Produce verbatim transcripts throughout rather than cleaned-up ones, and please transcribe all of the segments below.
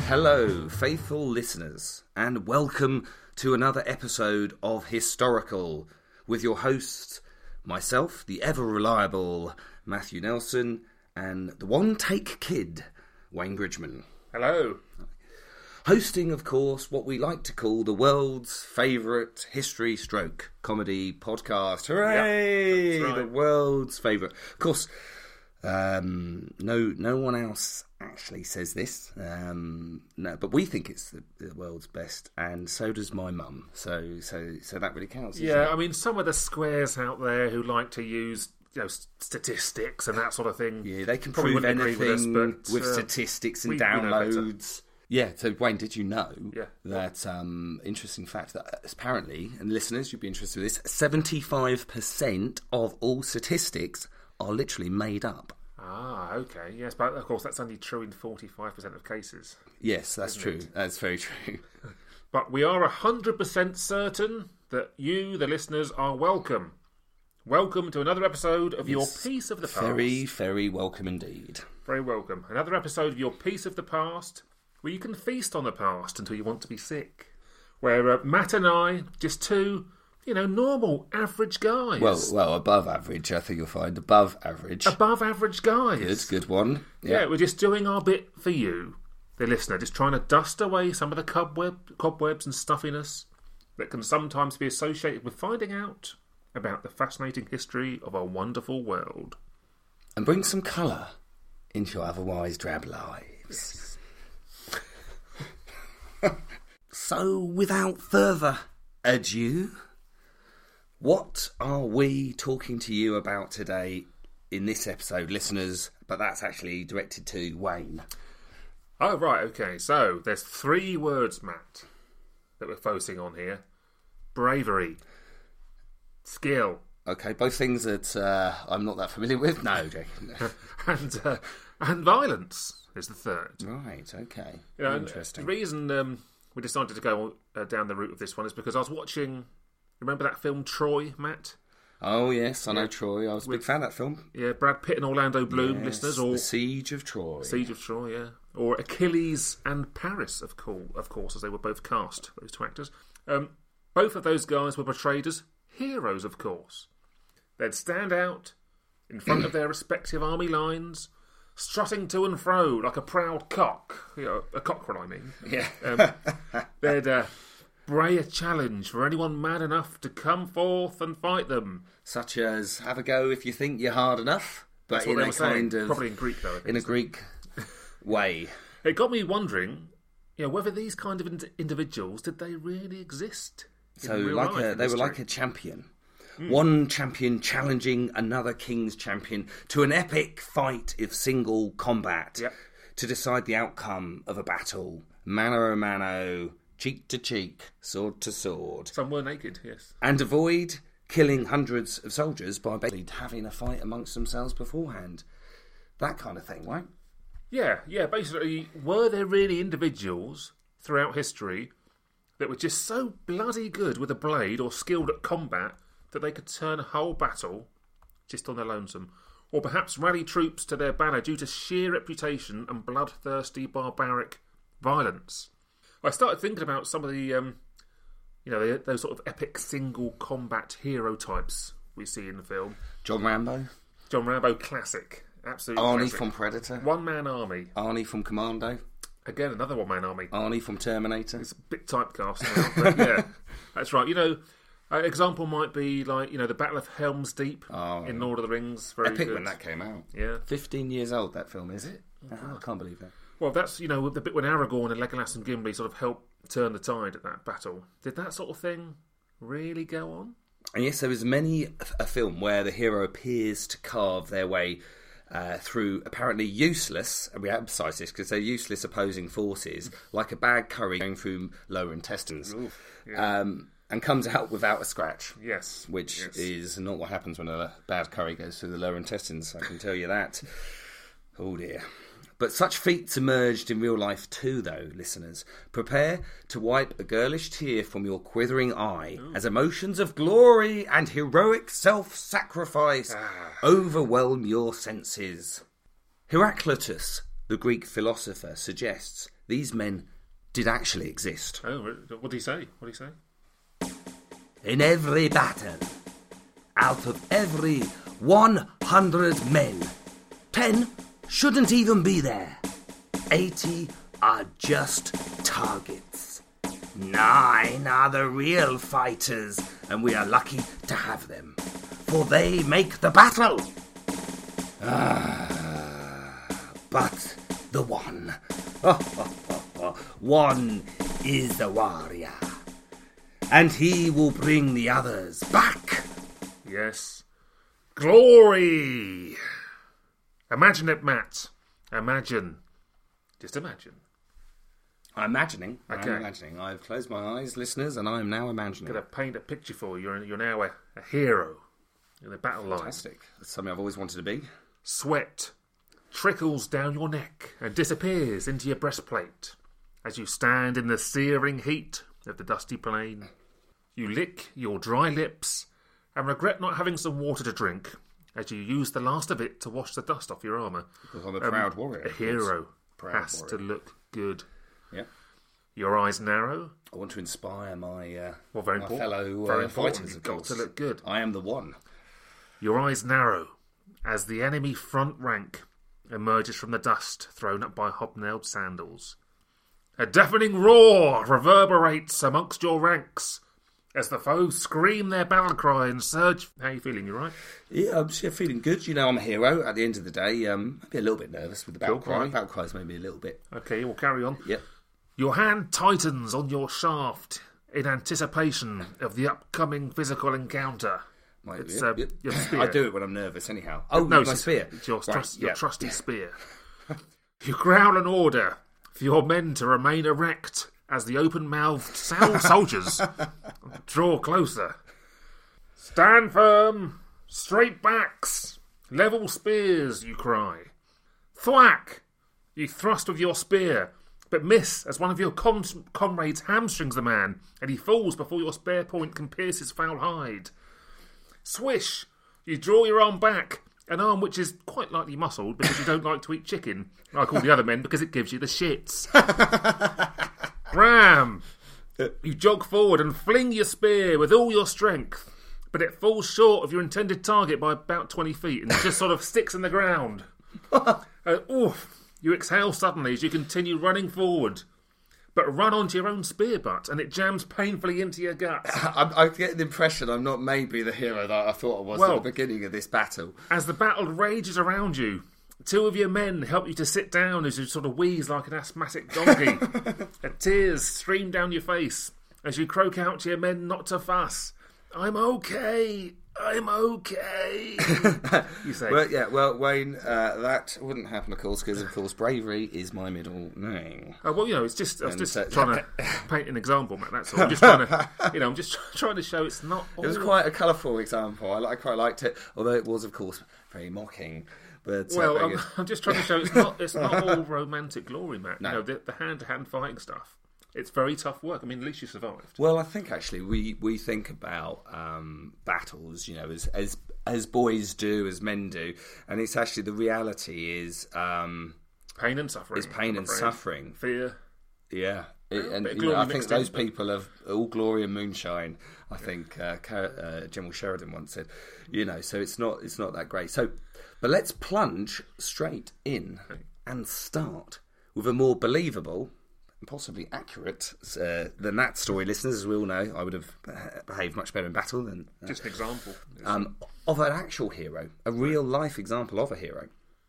Hello, faithful listeners, and welcome to another episode of Historical with your host, myself, the ever-reliable Matthew Nelson, and the one-take kid, Wayne Bridgman. Hello. Hosting, of course, what we like to call the world's favourite history stroke comedy podcast. Hooray! Yep, that's right. The world's favourite. Of course, um, no no one else actually says this, um, no, but we think it's the, the world's best, and so does my mum. So so so that really counts. Yeah, Isn't it? I mean, some of the squares out there who like to use, you know, statistics and that sort of thing. Yeah, they can probably prove wouldn't agree anything with, us, but, with uh, statistics and we- we know better. downloads. Yeah, so Wayne, did you know Yeah. that um, interesting fact that apparently, and listeners, you'd be interested in this, seventy-five percent of all statistics are literally made up. Ah, okay. Yes, but of course that's only true in forty-five percent of cases. Yes, that's Isn't true. it? That's very true. But we are one hundred percent certain that you, the listeners, are welcome. Welcome to another episode of Your Yes, Piece of the Past. Very, very welcome indeed. Very welcome. Another episode of Your Piece of the Past, where you can feast on the past until you want to be sick. Where uh, Matt and I, just two, you know, normal, average guys. Well, well, above average, I think you'll find. Above average. Above average guys. Good, good one. Yeah. we're just doing our bit for you, the listener, just trying to dust away some of the cobweb, cobwebs and stuffiness that can sometimes be associated with finding out about the fascinating history of our wonderful world. And bring some colour into your otherwise drab lives. So, without further ado, what are we talking to you about today in this episode, listeners? But that's actually directed to Wayne. Oh, right, okay. So, there's three words, Matt, that we're focusing on here. Bravery. Skill. Okay, both things that uh, I'm not that familiar with. No, Jake. and, uh, and violence is the third. Right, okay. You know, and Interesting. The reason um, we decided to go uh, down the route of this one is because I was watching... Remember that film Troy, Matt? Oh, yes, I know Yeah. Troy. I was a big With- fan of that film. Yeah, Brad Pitt and Orlando Bloom, Yes, listeners, or The Siege of Troy. Siege of Troy, yeah, or Achilles and Paris, of course, of course, as they were both cast, those two actors. Um, both of those guys were portrayed as heroes, of course. They'd stand out in front of their respective army lines, strutting to and fro like a proud cock, you know, a cockerel, I mean. Yeah. Um, they'd uh, bray a challenge for anyone mad enough to come forth and fight them. Such as, have a go if you think you're hard enough, but That's what in they a were saying. kind of... Probably in Greek, though, I think. in a Greek way. It got me wondering, you know, whether these kind of ind- individuals, did they really exist? in So, real like life a, in they were history? like a champion. One champion challenging another king's champion to an epic fight of single combat Yep. to decide the outcome of a battle. Mano a mano, cheek to cheek, sword to sword. Some were naked, yes. And avoid killing hundreds of soldiers by basically having a fight amongst themselves beforehand. That kind of thing, right? Yeah, yeah, basically, were there really individuals throughout history that were just so bloody good with a blade or skilled at combat that they could turn a whole battle just on their lonesome? Or perhaps rally troops to their banner due to sheer reputation and bloodthirsty barbaric violence? I started thinking about some of the, um, you know, those sort of epic single combat hero types we see in the film. John Rambo, John Rambo, classic. Absolutely Arnie classic. from Predator, One-man army. Arnie from Commando, Again, another one-man army. Arnie from Terminator. It's a bit typecast now, but yeah, that's right. You know, an example might be like, you know, the Battle of Helm's Deep Oh, in Lord of the Rings. Very Epic good. when that came out. Yeah. fifteen years old, that film, is it? Oh, I can't believe that. Well, that's, you know, the bit when Aragorn and Legolas and Gimli sort of helped turn the tide at that battle. Did that sort of thing really go on? And yes, there is many a film where the hero appears to carve their way uh, through apparently useless, and we emphasise this because they're useless opposing forces, like a bad curry going through lower intestines, Oof, yeah. um, and comes out without a scratch. Yes. Which yes. is not what happens when a bad curry goes through the lower intestines, I can tell you that. Oh dear. But such feats emerged in real life too, though, listeners. Prepare to wipe a girlish tear from your quivering eye Ooh. as emotions of glory and heroic self-sacrifice ah. overwhelm your senses. Heraclitus, the Greek philosopher suggests these men did actually exist. Oh, what did he say? What did he say? In every battle, out of every one hundred men, ten shouldn't even be there. eighty are just targets. Nine are the real fighters, and we are lucky to have them, for they make the battle. Ah, but the one, one is the warrior, and he will bring the others back. Yes. Glory! Imagine it, Matt. Imagine. Just imagine. I'm imagining. Okay. I'm imagining. I've closed my eyes, listeners, and I am now imagining. I'm going to paint a picture for you. You're, you're now a, a hero in the battle line. Fantastic. That's something I've always wanted to be. Sweat trickles down your neck and disappears into your breastplate as you stand in the searing heat of the dusty plain. You lick your dry lips and regret not having some water to drink as you use the last of it to wash the dust off your armour. Because I'm a proud um, warrior. A hero proud has warrior. to look good. Yeah. Your eyes narrow. I want to inspire my, uh, well, very my important. fellow very uh, important. fighters. You've got to look good. I am the one. Your eyes narrow as the enemy front rank emerges from the dust thrown up by hobnailed sandals. A deafening roar reverberates amongst your ranks as the foes scream their battle cry and surge. How are you feeling? You right? Yeah, I'm yeah, feeling good. You know, I'm a hero at the end of the day. Um, maybe a little bit nervous with the battle Cool, cry. right. Battle cries maybe a little bit. Okay, we'll carry on. Yep. Your hand tightens on your shaft in anticipation of the upcoming physical encounter. My, It's yep, uh, yep. your spear. I do it when I'm nervous anyhow. Oh, no, my it's, spear. It's your, Right, trust, your yeah. trusty spear. You growl an order for your men to remain erect as the open-mouthed sound soldiers draw closer. Stand firm, straight backs, level spears, you cry. Thwack! You thrust with your spear, but miss as one of your com- comrades hamstrings the man, and he falls before your spear point can pierce his foul hide. Swish! You draw your arm back, an arm which is quite lightly muscled because you don't like to eat chicken. I call the other men because it gives you the shits. Ram! You jog forward and fling your spear with all your strength, but it falls short of your intended target by about twenty feet and just sort of sticks in the ground. uh, oof! You exhale suddenly as you continue running forward, but run onto your own spear butt and it jams painfully into your gut. I, I get the impression I'm not maybe the hero that I thought I was Well, at the beginning of this battle. As the battle rages around you, two of your men help you to sit down as you sort of wheeze like an asthmatic donkey. And tears stream down your face as you croak out to your men not to fuss. I'm okay. I'm okay. You say. Well, yeah, well, Wayne, uh, that wouldn't happen, of course, because, of course, bravery is my middle name. Oh, well, you know, it's just I was And just so- trying to paint an example, Matt. That's all. I'm just trying to, you know, I'm just trying to show it's not. All... It was quite a colourful example. I, I quite liked it, although it was, of course, very mocking. But uh, Well, very I'm, good. I'm just trying to show it's not. It's not all romantic glory, Matt. No. You know, the, the hand-to-hand fighting stuff. It's very tough work. I mean, at least you survived. Well, I think actually we, we think about um, battles, you know, as, as as boys do, as men do, and it's actually the reality is um, Pain and suffering. is pain I'm and afraid. suffering. Fear. Yeah, It- Yeah, and bit of you know, glory I think mixed in, those but- people have all glory and moonshine. I think uh, Car- uh, General Sheridan once said, you know, so it's not it's not that great. So, but let's plunge straight in and start with a more believable. Possibly accurate uh, than that story, listeners. As we all know, I would have behaved much better in battle than uh, Just an example. um, of an actual hero, a real life example of a hero,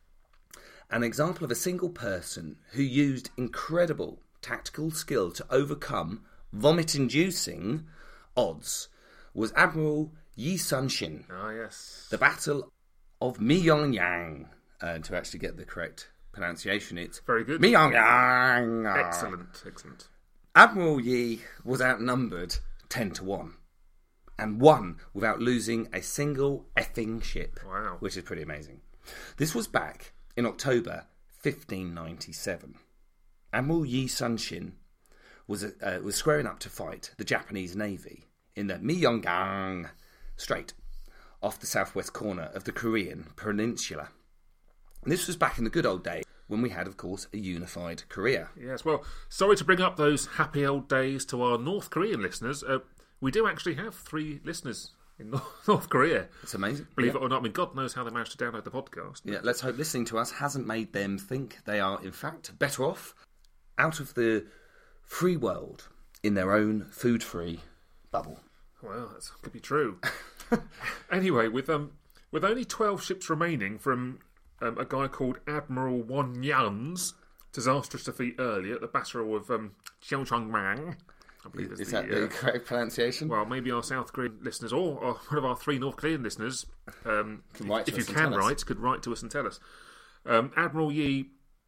an example of a single person who used incredible tactical skill to overcome vomit-inducing odds. Was Admiral Yi Sun-shin. Ah, yes. The Battle of Myeongyang, uh, to actually get the correct pronunciation, it's Very good. Myeongyang. Excellent, excellent. Admiral Yi was outnumbered ten to one and won without losing a single effing ship. Wow. Which is pretty amazing. This was back in October fifteen ninety-seven. Admiral Yi Sun-shin was, uh, was squaring up to fight the Japanese Navy in the Myeongyang Strait off the southwest corner of the Korean Peninsula. And this was back in the good old days when we had, of course, a unified Korea. Yes, well, sorry to bring up those happy old days to our North Korean listeners. Uh, we do actually have three listeners in North Korea. It's amazing. Believe yeah. it or not. I mean, God knows how they managed to download the podcast. Yeah, let's hope listening to us hasn't made them think they are, in fact, better off out of the free world in their own food-free bubble. Well, that could be true. Anyway, with um, with only twelve ships remaining from um, a guy called Admiral Won Yan's disastrous defeat earlier at the Battle of um, Cheongchangmang. I believe Is it's that the, the uh, correct pronunciation? well, maybe our South Korean listeners or, or one of our three North Korean listeners, um, Can write to if you us and can tell us. write, could write to us and tell us. Um, Admiral Yi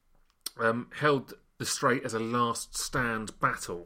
um, held the strait as a last stand battle.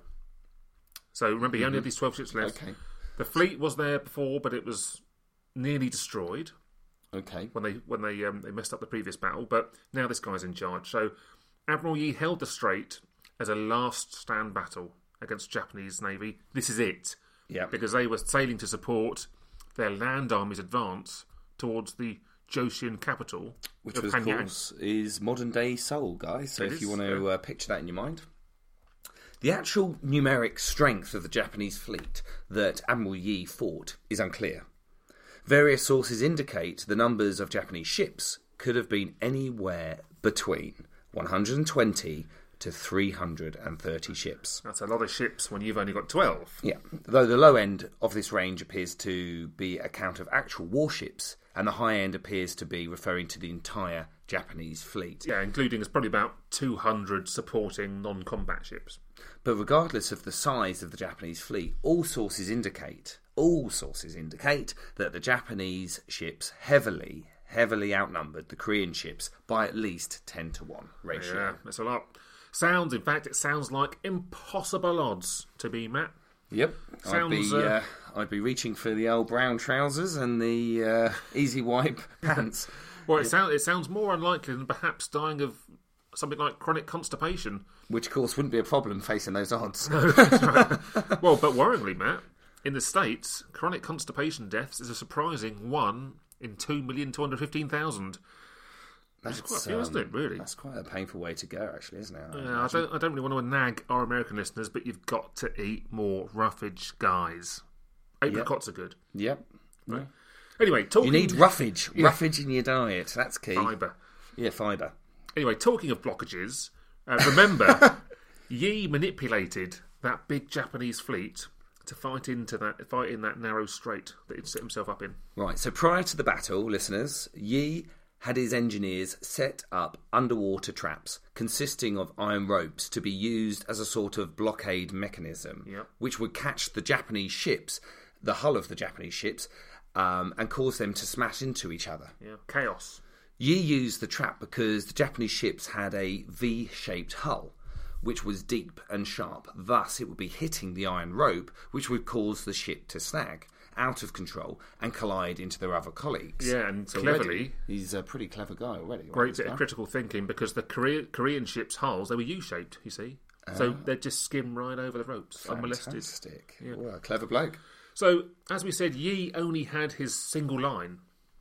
So remember, he only had these twelve ships left. Okay. The fleet was there before, but it was nearly destroyed Okay. when they when they um, they messed up the previous battle. But now this guy's in charge. So Admiral Yi held the strait as a last stand battle against the Japanese Navy. This is it, Yeah. because they were sailing to support their land army's advance towards the Joseon capital, Which, of of Hanyang. course, is modern-day Seoul, guys. So It if you is, want to uh, picture that in your mind. The actual numeric strength of the Japanese fleet that Admiral Yi fought is unclear. Various sources indicate the numbers of Japanese ships could have been anywhere between one hundred twenty to three hundred thirty ships. That's a lot of ships when you've only got twelve. Yeah, though the low end of this range appears to be a count of actual warships, and the high end appears to be referring to the entire Japanese fleet. Yeah, including it's probably about two hundred supporting non-combat ships. But regardless of the size of the Japanese fleet, all sources indicate, all sources indicate that the Japanese ships heavily, heavily outnumbered the Korean ships by at least ten to one ratio. Yeah, that's a lot. Sounds, in fact, it sounds like impossible odds to be, Matt. Yep, Sounds, I'd be uh, uh, I'd be reaching for the old brown trousers and the uh, easy wipe pants. Well, it, sound, it sounds more unlikely than perhaps dying of something like chronic constipation. Which, of course, wouldn't be a problem facing those odds. Well, but worryingly, Matt, in the States, chronic constipation deaths is a surprising one in two million two hundred fifteen thousand. That's quite a few, isn't it, really? That's quite a painful way to go, actually, isn't it? I Yeah, I don't, I don't really want to nag our American listeners, but you've got to eat more roughage, guys. Apricots are good. Yep. Yeah. Anyway, talking... You need roughage. Roughage in your diet. That's key. fibre. Yeah, fibre. Anyway, talking of blockages, uh, remember, Yi manipulated that big Japanese fleet to fight into that fight in that narrow strait that he'd set himself up in. Right, so prior to the battle, listeners, Yi had his engineers set up underwater traps consisting of iron ropes to be used as a sort of blockade mechanism, Yep. which would catch the Japanese ships, the hull of the Japanese ships, um, and cause them to smash into each other. Yeah, chaos. Yi used the trap because the Japanese ships had a V-shaped hull, which was deep and sharp. Thus, it would be hitting the iron rope, which would cause the ship to snag out of control and collide into their other colleagues. Yeah, and So cleverly, already, he's a pretty clever guy already. right, great this bit guy? of critical thinking, because the Korea, Korean ships' hulls, they were U-shaped, you see. So they'd just skim right over the ropes, unmolested. Fantastic. Yeah. Well, clever bloke. So, as we said, Yi only had his single line,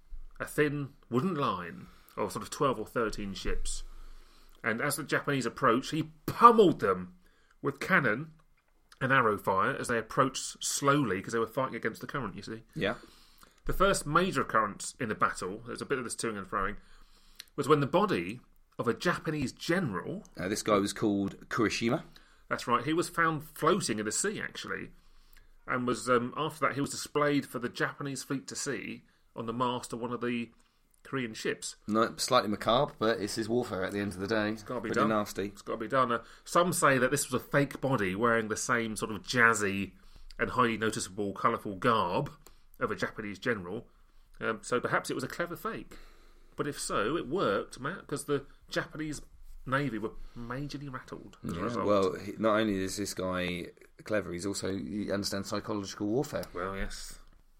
a thin wooden line of sort of twelve or thirteen ships. And as the Japanese approached, he pummeled them with cannon and arrow fire as they approached slowly, because they were fighting against the current, you see. Yeah. The first major occurrence in the battle, there's a bit of this toing and froing, was when the body of a Japanese general, Uh, this guy was called Kurishima. that's right, he was found floating in the sea, actually. And was um, after that, he was displayed for the Japanese fleet to see on the mast of one of the Korean ships. No, slightly macabre, but it's his warfare at the end of the day. It's gotta be Pretty done. nasty. It's got to be done. Uh, some say that this was a fake body wearing the same sort of jazzy and highly noticeable, colourful garb of a Japanese general. Um, so perhaps it was a clever fake. But if so, it worked, Matt, because the Japanese Navy were majorly rattled as a Yeah, result. well, he, not only is this guy clever, he's also he understands psychological warfare. Well, yes.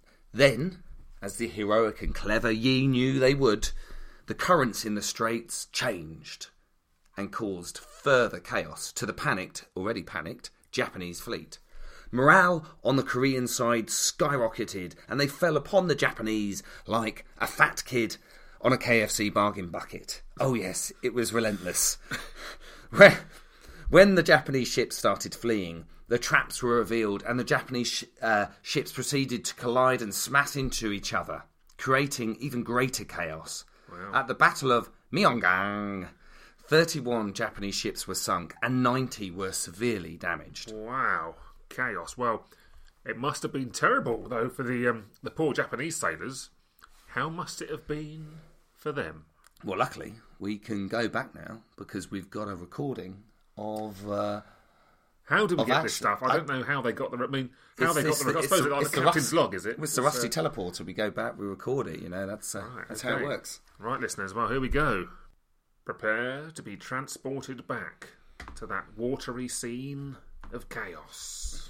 Then, as the heroic and clever Yi knew they would, the currents in the straits changed and caused further chaos to the panicked, already panicked, Japanese fleet. Morale on the Korean side skyrocketed, and they fell upon the Japanese like a fat kid on a K F C bargain bucket. Oh yes, it was relentless. when, when the Japanese ships started fleeing, the traps were revealed and the Japanese sh- uh, ships proceeded to collide and smash into each other, creating even greater chaos. Wow. At the Battle of Myeonggang, thirty-one Japanese ships were sunk and ninety were severely damaged. Wow. Chaos. Well, it must have been terrible, though, for the um, the poor Japanese sailors. How must it have been for them? Well, luckily, we can go back now because we've got a recording of... Uh, how did we of get action. this stuff? I don't know how they got the... I mean, how It's- they got it's the... the- I it's suppose the- it's like it's the the captain's rust- log, is it? It's the It's, rusty uh, teleporter. We go back, we record it, you know, that's uh, Right, that's how okay. it works. Right, listeners, well, here we go. Prepare to be transported back to that watery scene of chaos.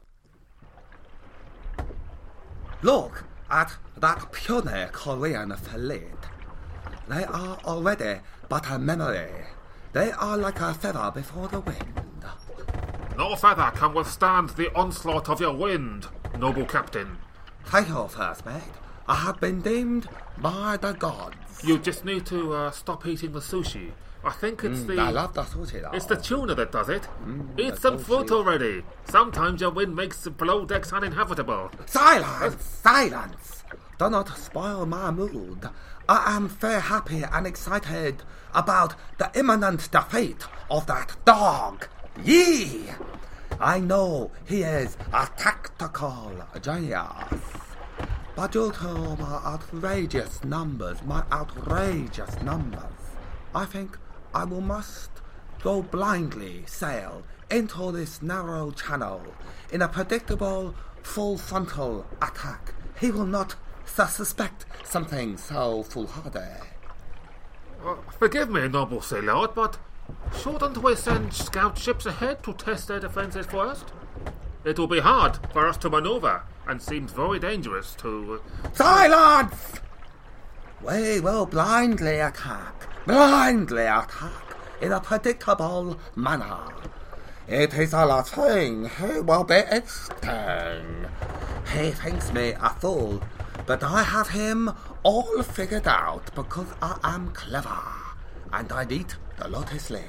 Look at that puny Korean fleet. They are already but a memory. They are like a feather before the wind. No feather can withstand the onslaught of your wind, noble captain. Thank you, first mate. I have been deemed by the gods. You just need to uh, stop eating the sushi. I think it's the... I love the sushi though. It's the tuna that does it. Eat the some sushi. fruit already. Sometimes your wind makes the below decks uninhabitable. Silence! Silence! Do not spoil my mood. I am very happy and excited about the imminent defeat of that dog. Yee! I know he is a tactical genius. But due to my outrageous numbers, my outrageous numbers, I think I will must go blindly sail into this narrow channel in a predictable full frontal attack. He will not suspect something so foolhardy. Uh, forgive me, noble Sea Lord, but shouldn't we send scout ships ahead to test their defences first? It will be hard for us to manoeuvre, and seems very dangerous to... Uh, Silence! We will blindly attack, blindly attack in a predictable manner. It is a last thing he will be expecting. He thinks me a fool, but I have him all figured out because I am clever and I eat the lotus leaf.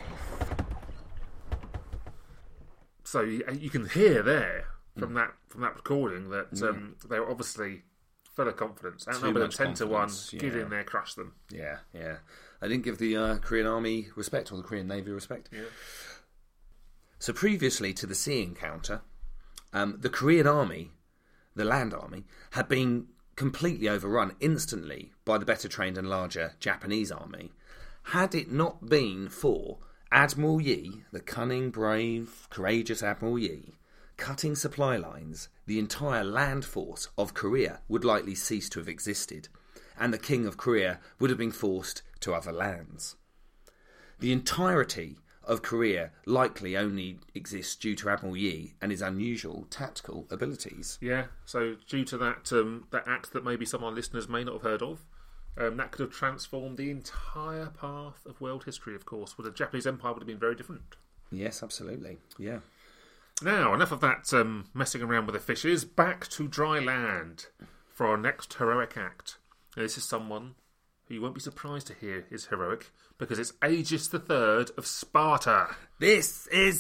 So you, you can hear there from that from that recording that um, they were obviously full of confidence. Outnumbered much ten to one. confidence, Get yeah. in there, crush them. Yeah, yeah. I didn't give the uh, Korean Army respect or the Korean Navy respect. Yeah. So previously to the sea encounter, um, the Korean Army, the land army, had been completely overrun instantly by the better trained and larger Japanese army. Had it not been for Admiral Yi, the cunning, brave, courageous Admiral Yi, cutting supply lines, the entire land force of Korea would likely cease to have existed, and the King of Korea would have been forced to other lands. The entirety of Korea likely only exists due to Admiral Yi and his unusual tactical abilities. Yeah, so due to that um, that act that maybe some of our listeners may not have heard of, um, that could have transformed the entire path of world history, of course, where the Japanese Empire would have been very different. Yes, absolutely. Yeah. Now, enough of that um, messing around with the fishes. Back to dry land for our next heroic act. Now, this is someone who you won't be surprised to hear is heroic, because it's Aegeus the Third of Sparta. This is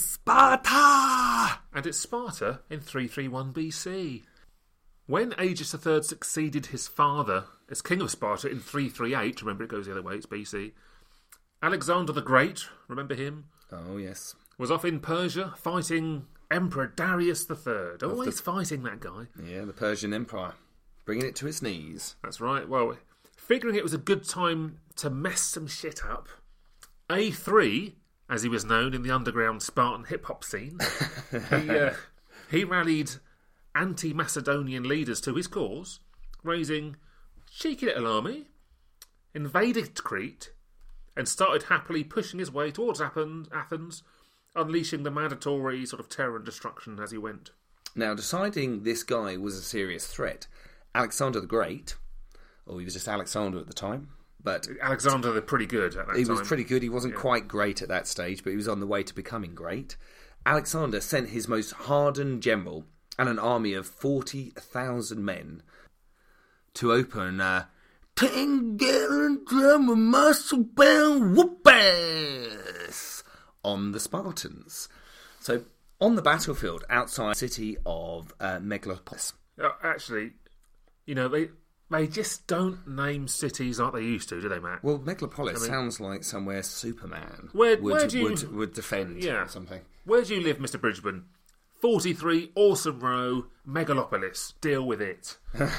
Sparta! And it's Sparta in three thirty-one B C. When Aegeus the Third succeeded his father as king of Sparta in three thirty-eight, remember it goes the other way, it's B C, Alexander the Great, remember him, Oh, yes. was off in Persia fighting Emperor Darius the Third. Always the- fighting that guy. Yeah, the Persian Empire. Bringing it to its knees. That's right. Well, figuring it was a good time to mess some shit up, A three, as he was known in the underground Spartan hip-hop scene, he, uh, he rallied anti-Macedonian leaders to his cause, raising cheeky little army, invaded Crete, and started happily pushing his way towards Athens, Athens, unleashing the mandatory sort of terror and destruction as he went. Now, deciding this guy was a serious threat, Alexander the Great, or he was just Alexander at the time, but Alexander, they're pretty good at that he time. was pretty good. He wasn't Yeah. quite great at that stage, but he was on the way to becoming great. Alexander sent his most hardened general and an army of forty thousand men to open uh, ten gallon drum of muscle bound whoop-ass on the Spartans. So, on the battlefield outside the city of uh, Megalopolis. Uh, actually, you know, they they just don't name cities like they used to, do they, Matt? Well, Megalopolis I mean, sounds like somewhere Superman Where- would, where do you- would, would defend Yeah. or something. Where do you live, Mister Bridgman? forty-three Awesome Row, Megalopolis. Deal with it.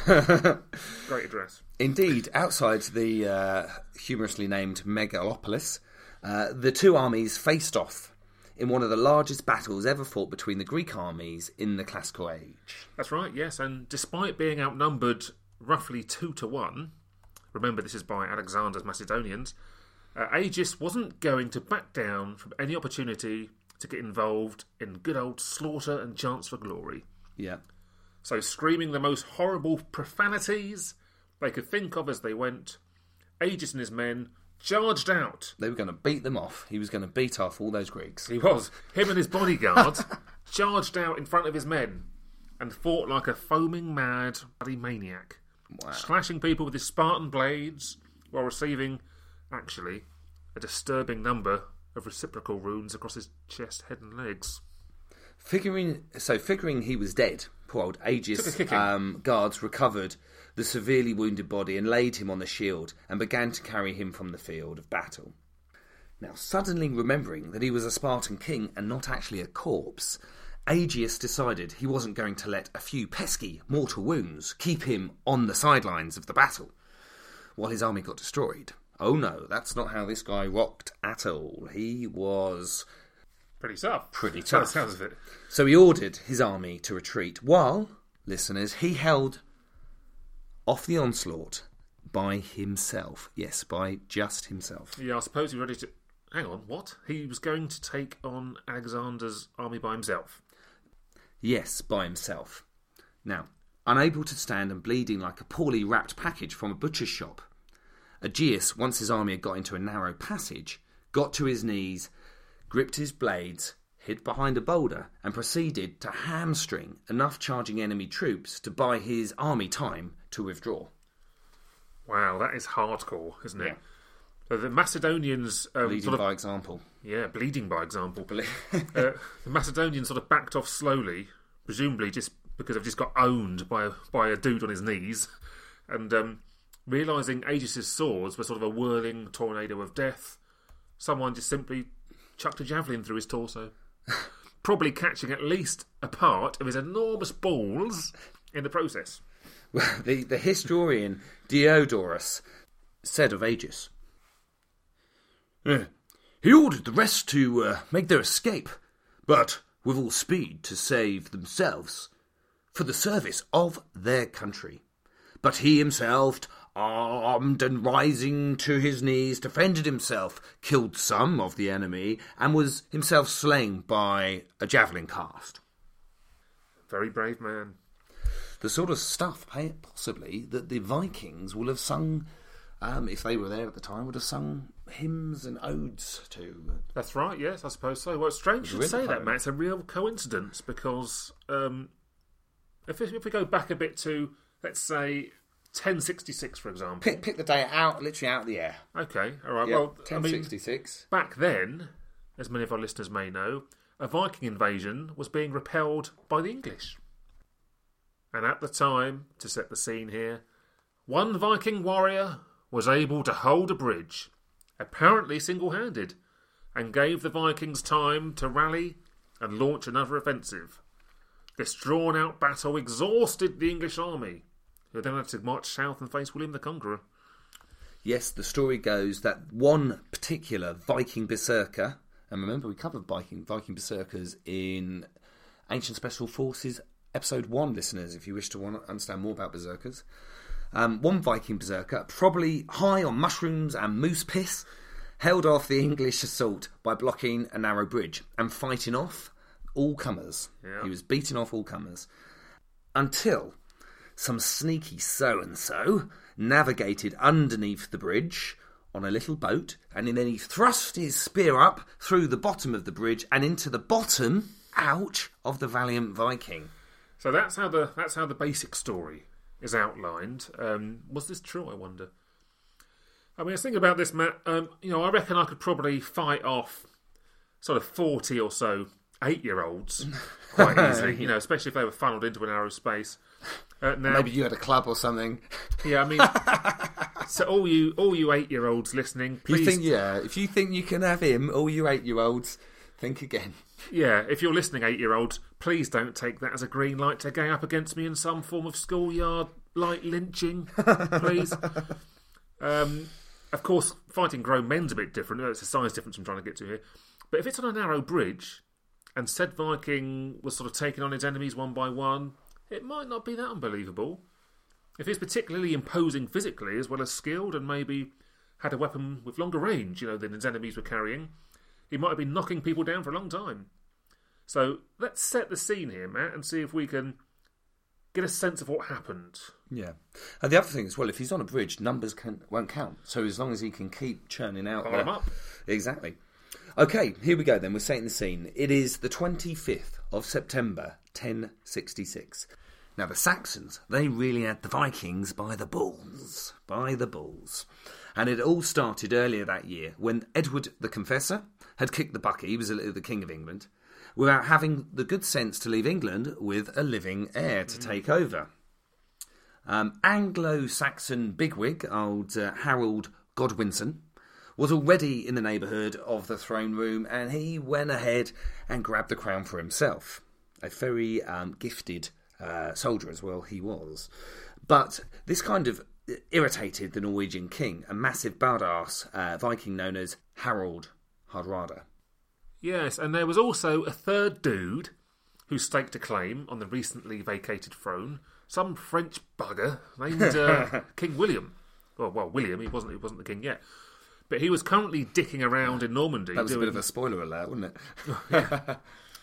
Great address. Indeed, outside the uh, humorously named Megalopolis, uh, the two armies faced off in one of the largest battles ever fought between the Greek armies in the Classical Age. That's right, yes. And despite being outnumbered roughly two to one, remember this is by Alexander's Macedonians, uh, Aegis wasn't going to back down from any opportunity to get involved in good old slaughter and chance for glory. Yeah. So, screaming the most horrible profanities they could think of as they went, Aegis and his men charged out. They were going to beat them off. He was going to beat off all those Greeks. He was. Him and his bodyguard charged out in front of his men and fought like a foaming mad bloody maniac, Wow. slashing people with his Spartan blades while receiving, actually, a disturbing number of reciprocal wounds across his chest, head and legs. Figuring so, figuring he was dead, poor old Took a Aegis kicking. um, guards recovered the severely wounded body and laid him on the shield and began to carry him from the field of battle. Now, suddenly remembering that he was a Spartan king and not actually a corpse, Aegeus decided he wasn't going to let a few pesky mortal wounds keep him on the sidelines of the battle while his army got destroyed. Oh no, that's not how this guy rocked at all. He was Pretty tough. Pretty By the tough. sounds of it. So he ordered his army to retreat while, listeners, he held off the onslaught by himself. Yes, by just himself. Yeah, I suppose he was ready to... Hang on, what? He was going to take on Alexander's army by himself. Yes, by himself. Now, unable to stand and bleeding like a poorly wrapped package from a butcher's shop, Aegeus, once his army had got into a narrow passage, got to his knees, gripped his blades, hid behind a boulder, and proceeded to hamstring enough charging enemy troops to buy his army time to withdraw. Wow, that is hardcore, isn't it? Yeah. So the Macedonians... Um, Leading sort of, by example. yeah, bleeding by example. uh, the Macedonians sort of backed off slowly, presumably just because they've just got owned by a, by a dude on his knees, and um, realising Aegis's swords were sort of a whirling tornado of death, someone just simply chucked a javelin through his torso, probably catching at least a part of his enormous balls in the process. Well, the, the historian Diodorus said of Aegis, "Eh, he ordered the rest to uh, make their escape, but with all speed to save themselves for the service of their country. But he himself, armed and rising to his knees, defended himself, killed some of the enemy, and was himself slain by a javelin cast." Very brave man. The sort of stuff, possibly, that the Vikings will have sung, um, if they were there at the time, would have sung hymns and odes to. That's right, yes, I suppose so. Well, it's strange you Really say that, poem. Matt. It's a real coincidence because um, if, if we go back a bit to, let's say, ten sixty-six, for example. Pick, pick the day out, literally out of the air. Okay, all right. Yeah, well, I mean, ten sixty-six. back then, as many of our listeners may know, a Viking invasion was being repelled by the English. And at the time, to set the scene here, one Viking warrior was able to hold a bridge, apparently single-handed, and gave the Vikings time to rally and launch another offensive. This drawn-out battle exhausted the English army, who then had to march south and face William the Conqueror. Yes, the story goes that one particular Viking berserker, and remember we covered Viking Viking berserkers in Ancient Special Forces episode one, listeners, if you wish to want to understand more about berserkers. Um, one Viking berserker, probably high on mushrooms and moose piss, held off the English assault by blocking a narrow bridge and fighting off all comers. Yeah. He was beating off all comers until some sneaky so-and-so navigated underneath the bridge on a little boat, and then he thrust his spear up through the bottom of the bridge and into the bottom, ouch, of the valiant Viking. So that's how the that's how the basic story is outlined. Um, was this true, I wonder? I mean, I was thinking about this, Matt. Um, you know, I reckon I could probably fight off sort of forty or so eight-year-olds quite easily, you know, especially if they were funneled into a narrow space. Uh, now, Maybe you had a club or something. Yeah, I mean, so all you all you eight-year-olds listening, please... You think, yeah, if you think you can have him, all you eight-year-olds, think again. Yeah, if you're listening, eight-year-olds, please don't take that as a green light to gang up against me in some form of schoolyard light lynching, please. um, of course, fighting grown men's a bit different. It's a size difference I'm trying to get to here. But if it's on a narrow bridge, and said Viking was sort of taking on his enemies one by one, it might not be that unbelievable. If he's particularly imposing physically as well as skilled, and maybe had a weapon with longer range, you know, than his enemies were carrying, he might have been knocking people down for a long time. So let's set the scene here, Matt, and see if we can get a sense of what happened. Yeah. And the other thing is, well, if he's on a bridge, numbers can, won't count. So as long as he can keep churning out... Pile them up. Exactly. Okay, here we go then. We're setting the scene. It is the twenty-fifth of September, ten sixty-six. Now, the Saxons, they really had the Vikings by the balls. By the balls. And it all started earlier that year when Edward the Confessor had kicked the bucket. He was the King of England, without having the good sense to leave England with a living heir to take over. Um, Anglo-Saxon bigwig, old uh, Harold Godwinson, was already in the neighbourhood of the throne room, and he went ahead and grabbed the crown for himself. A very um, gifted uh, soldier as well he was. But this kind of irritated the Norwegian king, a massive badass uh, Viking known as Harald Hardrada. Yes, and there was also a third dude who staked a claim on the recently vacated throne, some French bugger named uh, King William. Well, well, William, he wasn't, he wasn't the king yet. But he was currently dicking around in Normandy. That was doing... a bit of a spoiler alert, wasn't it? Yeah.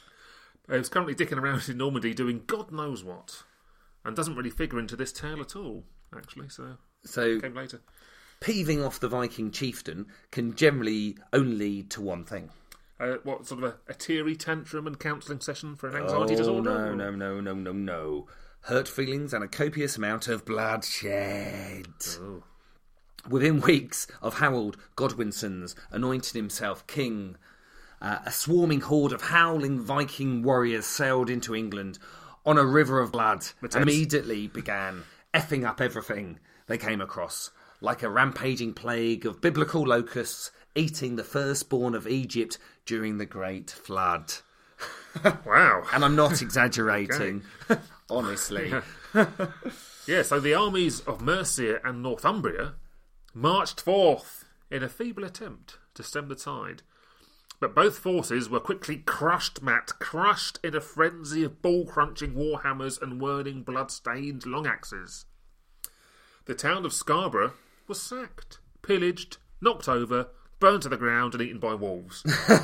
He was currently dicking around in Normandy doing God knows what. And doesn't really figure into this tale at all, actually. So, so it came later. Peeving off the Viking chieftain can generally only lead to one thing. Uh, what, sort of a, a teary tantrum and counselling session for an anxiety oh, disorder? no, no, no, no, no, no. Hurt feelings and a copious amount of bloodshed. Oh. Within weeks of Harold Godwinson's anointing himself king, uh, a swarming horde of howling Viking warriors sailed into England on a river of blood and immediately began effing up everything they came across, like a rampaging plague of biblical locusts eating the firstborn of Egypt during the Great Flood. Wow. And I'm not exaggerating, okay. Honestly. Yeah, so the armies of Mercia and Northumbria marched forth in a feeble attempt to stem the tide. But both forces were quickly crushed, Matt, crushed in a frenzy of ball-crunching warhammers and whirling blood-stained long-axes. The town of Scarborough was sacked, pillaged, knocked over, burned to the ground and eaten by wolves.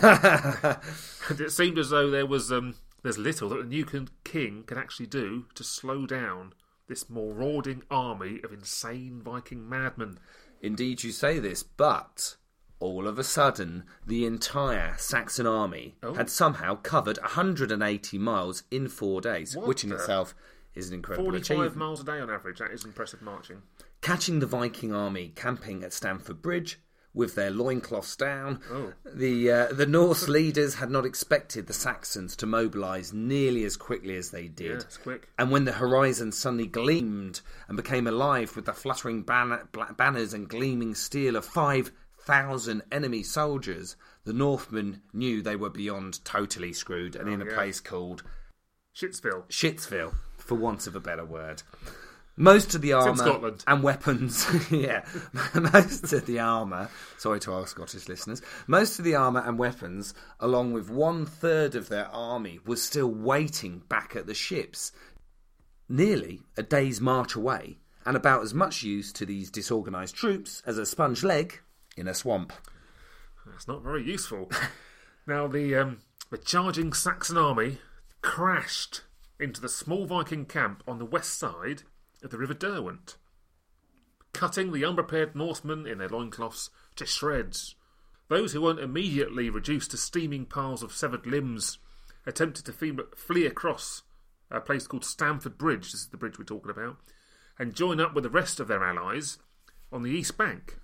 And it seemed as though there was um, there's little that the new king could actually do to slow down this marauding army of insane Viking madmen. Indeed, you say this, but all of a sudden, the entire Saxon army oh. had somehow covered one hundred eighty miles in four days, what which in the? itself is an incredible forty-five achievement. miles a day on average, that is impressive marching. Catching the Viking army camping at Stamford Bridge, with their loincloths down, oh. the uh, the Norse leaders had not expected the Saxons to mobilise nearly as quickly as they did. Yeah, it's quick. And when the horizon suddenly gleamed and became alive with the fluttering ban- banners and gleaming steel of five thousand enemy soldiers, the Northmen knew they were beyond totally screwed and oh, in a yeah. place called Shitsville. Shitsville, for want of a better word. Most of the armour and weapons, yeah, most of the armour, sorry to our Scottish listeners, most of the armour and weapons, along with one third of their army, was still waiting back at the ships, nearly a day's march away, and about as much use to these disorganised troops as a sponge leg in a swamp. That's not very useful. Now, the, um, the charging Saxon army crashed into the small Viking camp on the west side of the River Derwent, cutting the unprepared Northmen in their loincloths to shreds. Those who weren't immediately reduced to steaming piles of severed limbs attempted to flee, flee across a place called Stamford Bridge, this is the bridge we're talking about, and join up with the rest of their allies on the east bank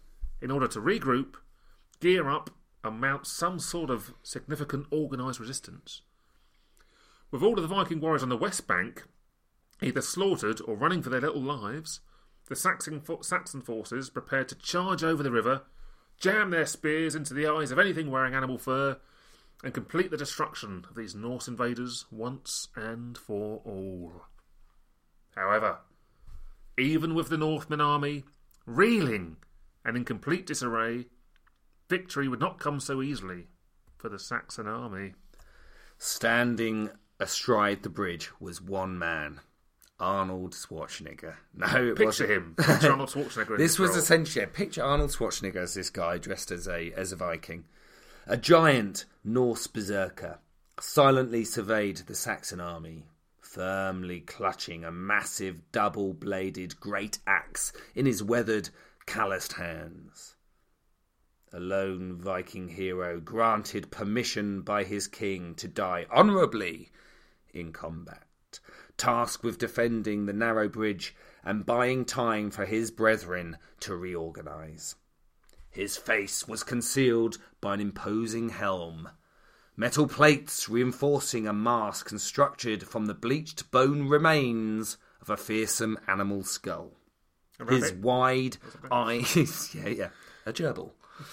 in order to regroup, gear up, and mount some sort of significant organised resistance. With all of the Viking warriors on the west bank either slaughtered or running for their little lives, the Saxon, Saxon forces prepared to charge over the river, jam their spears into the eyes of anything wearing animal fur, and complete the destruction of these Norse invaders once and for all. However, even with the Northman army reeling and in complete disarray, victory would not come so easily for the Saxon army. Standing astride the bridge was one man, Arnold Schwarzenegger. No, it Picture wasn't. him. Picture Arnold Schwarzenegger. in This was role. essentially, picture Arnold Schwarzenegger as this guy dressed as a as a Viking. A giant Norse berserker silently surveyed the Saxon army, firmly clutching a massive double-bladed great axe in his weathered, calloused hands. A lone Viking hero granted permission by his king to die honourably in combat, tasked with defending the narrow bridge and buying time for his brethren to reorganise. His face was concealed by an imposing helm, metal plates reinforcing a mask constructed from the bleached bone remains of a fearsome animal skull. His wide eyes... yeah, yeah, a gerbil.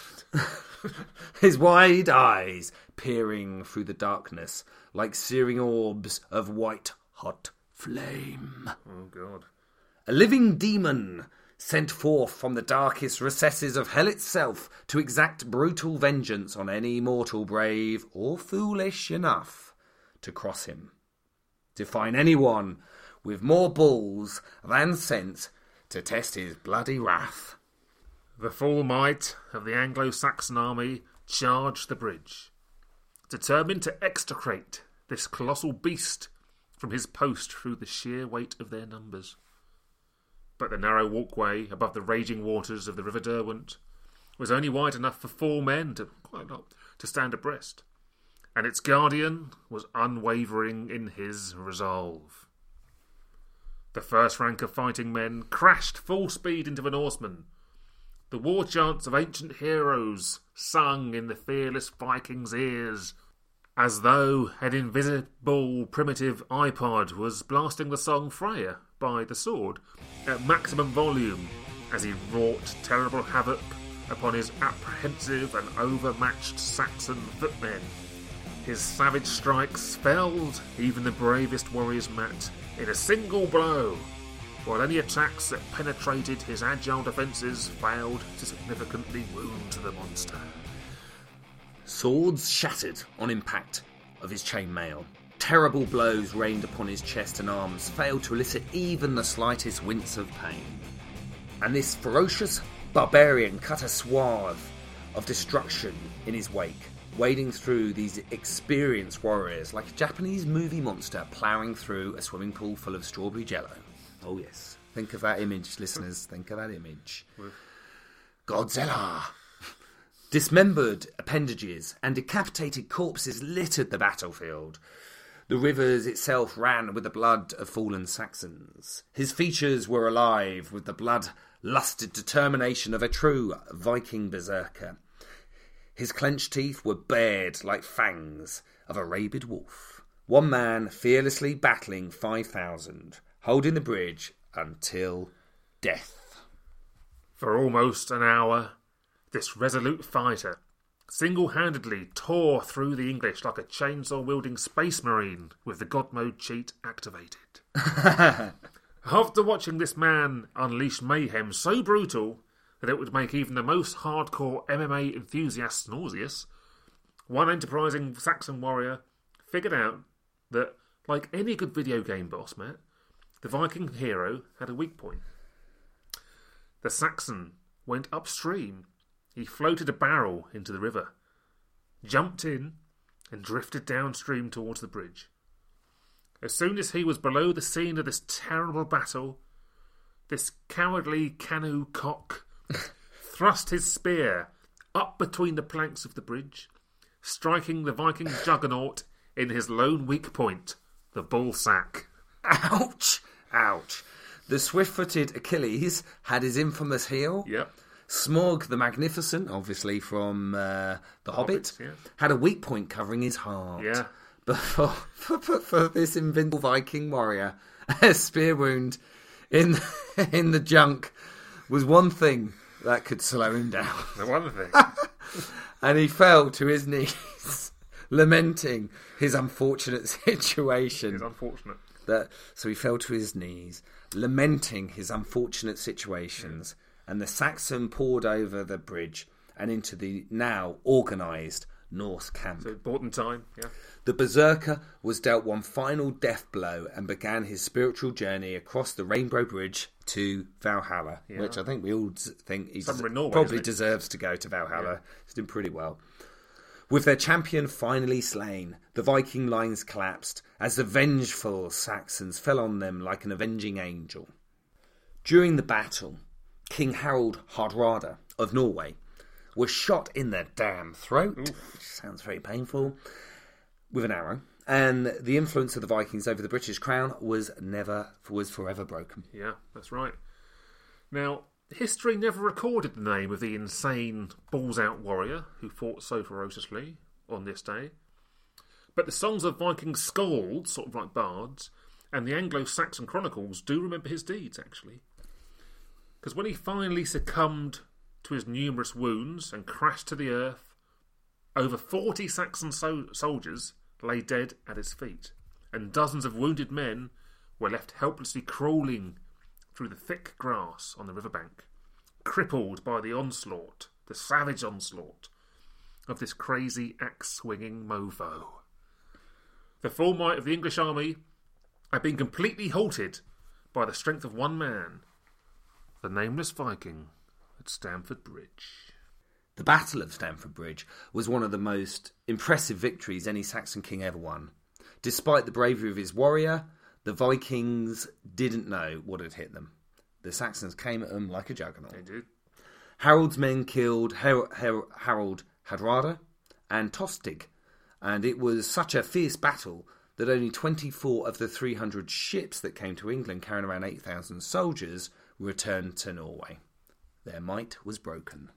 His wide eyes peering through the darkness like searing orbs of white-hot flame. Oh, God. A living demon sent forth from the darkest recesses of hell itself to exact brutal vengeance on any mortal brave or foolish enough to cross him. To find anyone with more balls than sense to test his bloody wrath. The full might of the Anglo-Saxon army charged the bridge, determined to extricate this colossal beast from his post through the sheer weight of their numbers. But the narrow walkway above the raging waters of the River Derwent was only wide enough for four men to quite a lot, to stand abreast, and its guardian was unwavering in his resolve. The first rank of fighting men crashed full speed into the Norsemen. The war chants of ancient heroes sung in the fearless Vikings' ears, as though an invisible primitive iPod was blasting the song Freya by The Sword at maximum volume as he wrought terrible havoc upon his apprehensive and overmatched Saxon footmen. His savage strikes felled even the bravest warrior's mat in a single blow, while any attacks that penetrated his agile defences failed to significantly wound the monster. Swords shattered on impact of his chainmail. Terrible blows rained upon his chest and arms, failed to elicit even the slightest wince of pain. And this ferocious barbarian cut a swath of destruction in his wake, wading through these experienced warriors like a Japanese movie monster ploughing through a swimming pool full of strawberry jello. Oh yes, think of that image, listeners, think of that image. Godzilla! Dismembered appendages and decapitated corpses littered the battlefield. The rivers itself ran with the blood of fallen Saxons. His features were alive with the blood-lusted determination of a true Viking berserker. His clenched teeth were bared like fangs of a rabid wolf. One man fearlessly battling five thousand, holding the bridge until death. For almost an hour, this resolute fighter single-handedly tore through the English like a chainsaw-wielding space marine with the God Mode cheat activated. After watching this man unleash mayhem so brutal that it would make even the most hardcore M M A enthusiasts nauseous, one enterprising Saxon warrior figured out that, like any good video game boss, Matt, the Viking hero had a weak point. The Saxon went upstream. He floated a barrel into the river, jumped in, and drifted downstream towards the bridge. As soon as he was below the scene of this terrible battle, this cowardly canoe cock thrust his spear up between the planks of the bridge, striking the Viking juggernaut in his lone weak point, the ball sack. Ouch! Ouch! The swift-footed Achilles had his infamous heel. Yep. Smaug the Magnificent, obviously from uh, The Hobbit, Hobbits, yeah. had a weak point covering his heart. Yeah. But for, for, for, for this invincible Viking warrior, a spear wound in, in the junk was one thing that could slow him down. The one thing. And he fell to his knees, lamenting his unfortunate situation. It's unfortunate. That, so he fell to his knees, lamenting his unfortunate situations, yeah. and the Saxon poured over the bridge and into the now organised Norse camp. So it bought them time, yeah. The Berserker was dealt one final death blow and began his spiritual journey across the Rainbow Bridge to Valhalla, yeah. which I think we all think he des- Norway, probably deserves to go to Valhalla. Yeah. He's doing pretty well. With their champion finally slain, the Viking lines collapsed as the vengeful Saxons fell on them like an avenging angel. During the battle, King Harald Hardrada of Norway was shot in the damn throat, Oof. which sounds very painful, with an arrow, and the influence of the Vikings over the British crown was never was forever broken. Yeah, that's right. Now, history never recorded the name of the insane, balls-out warrior who fought so ferociously on this day. But the songs of Viking skalds, sort of like bards, and the Anglo-Saxon chronicles do remember his deeds, actually. Because when he finally succumbed to his numerous wounds and crashed to the earth, over forty Saxon so- soldiers lay dead at his feet, and dozens of wounded men were left helplessly crawling through the thick grass on the riverbank, crippled by the onslaught, the savage onslaught, of this crazy axe-swinging mofo. The full might of the English army had been completely halted by the strength of one man, the nameless Viking at Stamford Bridge. The Battle of Stamford Bridge was one of the most impressive victories any Saxon king ever won. Despite the bravery of his warrior, the Vikings didn't know what had hit them. The Saxons came at them like a juggernaut. They did. Harold's men killed Her- Her- Harald Hardrada and Tostig, and it was such a fierce battle that only twenty-four of the three hundred ships that came to England carrying around eight thousand soldiers returned to Norway. Their might was broken.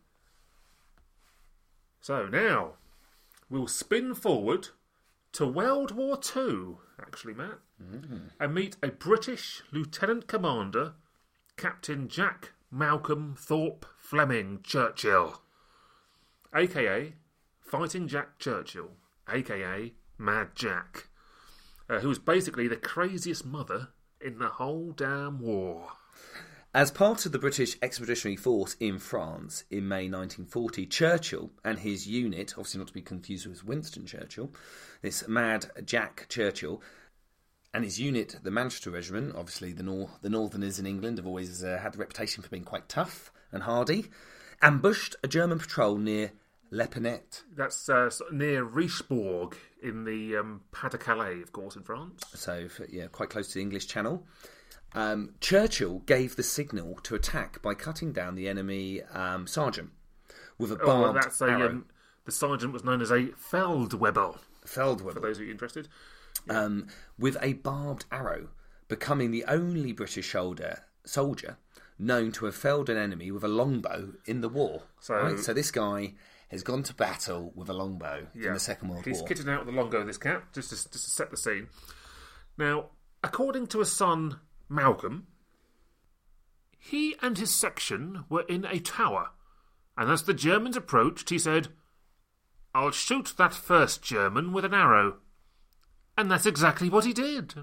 So now, we'll spin forward to World War Two, actually, Matt, mm. and meet a British Lieutenant Commander, Captain Jack Malcolm Thorpe Fleming Churchill, a k a. Fighting Jack Churchill, a k a. Mad Jack, uh, who was basically the craziest mother in the whole damn war. As part of the British Expeditionary Force in France in May nineteen forty, Churchill and his unit, obviously not to be confused with Winston Churchill, this Mad Jack Churchill, and his unit, the Manchester Regiment, obviously the, nor- the Northerners in England have always uh, had the reputation for being quite tough and hardy, ambushed a German patrol near Lepinette. That's uh, near Richebourg in the um, Pas-de-Calais, of course, in France. So, for, yeah, quite close to the English Channel. Um, Churchill gave the signal to attack by cutting down the enemy um, sergeant with a barbed oh, well, that's a, arrow. Um, the sergeant was known as a Feldwebel. Feldwebel. For those of you interested. Yeah. Um, with a barbed arrow, becoming the only British soldier, soldier known to have felled an enemy with a longbow in the war. So, right? So this guy has gone to battle with a longbow yeah, in the Second World he's War. He's kitted out with the longbow, this cat, just to, just to set the scene. Now, according to his son Malcolm, he and his section were in a tower, and as the Germans approached, he said, "I'll shoot that first German with an arrow." And that's exactly what he did.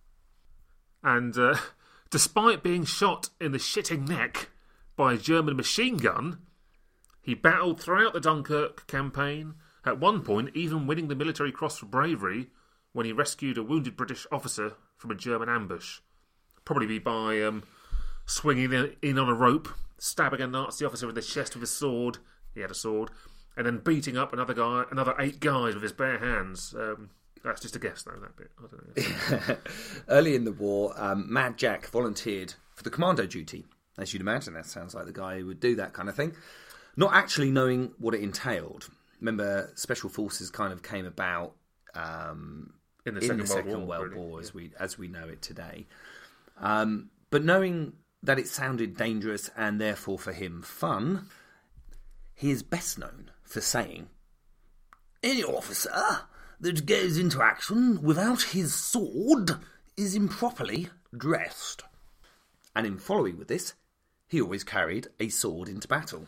And uh, despite being shot in the shitting neck by a German machine gun, he battled throughout the Dunkirk campaign, at one point even winning the Military Cross for bravery when he rescued a wounded British officer from a German ambush. Probably by um, swinging in on a rope, stabbing a Nazi officer in the chest with a sword. He had a sword. And then beating up another guy, another eight guys with his bare hands. Um, that's just a guess, though, that bit. I don't know. Early in the war, um, Mad Jack volunteered for the commando duty. As you'd imagine, that sounds like the guy who would do that kind of thing. Not actually knowing what it entailed. Remember, Special Forces kind of came about um, in the in Second, the World, Second war, World really. War, as yeah. we as we know it today. Um, but knowing that it sounded dangerous and therefore for him fun, he is best known for saying, "Any officer that goes into action without his sword is improperly dressed." And in following with this, he always carried a sword into battle.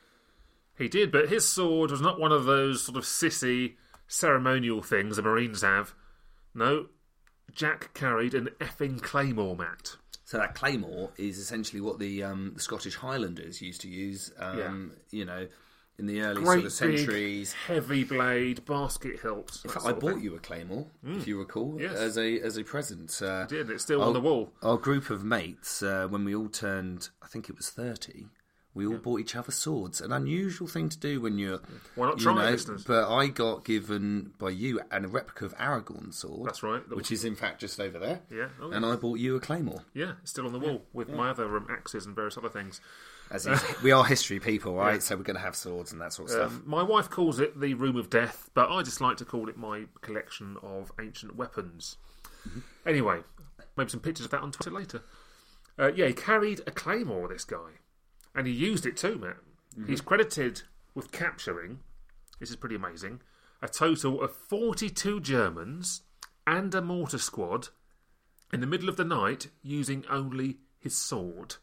He did, but his sword was not one of those sort of sissy ceremonial things the Marines have. No, Jack carried an effing claymore, Matt. So that claymore is essentially what the, um, the Scottish Highlanders used to use, um, yeah. you know, in the early Great sort of centuries. Big, heavy blade, basket hilts. In fact, I bought you a claymore, mm. if you recall, yes. as a as a present. Uh, you did, it's still our, on the wall. Our group of mates, uh, when we all turned, I think it was thirty, we all yeah. bought each other swords. An unusual thing to do when you're... Why not you try know, it, listeners? But I got given by you and a replica of Aragorn's sword. That's right. Which is in fact just over there. Yeah. Oh, and yeah. I bought you a claymore. Yeah, it's still on the wall with yeah. my other um, axes and various other things. As is, we are history people, right? Yeah. So we're going to have swords and that sort of um, stuff. My wife calls it the Room of Death, but I just like to call it my collection of ancient weapons. Mm-hmm. Anyway, maybe some pictures of that on Twitter later. Uh, yeah, he carried a claymore, this guy. And he used it too, Matt. Mm-hmm. He's credited with capturing, this is pretty amazing, a total of forty-two Germans and a mortar squad in the middle of the night using only his sword.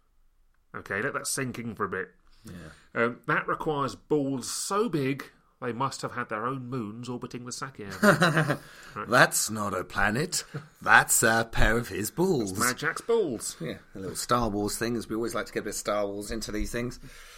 Okay, let that sink in for a bit. Yeah. Um, that requires balls so big they must have had their own moons orbiting the Saki area. Right. That's not a planet. That's a pair of his balls. That's Mad Jack's balls. Yeah, a little Star Wars thing, as we always like to get a bit of Star Wars into these things.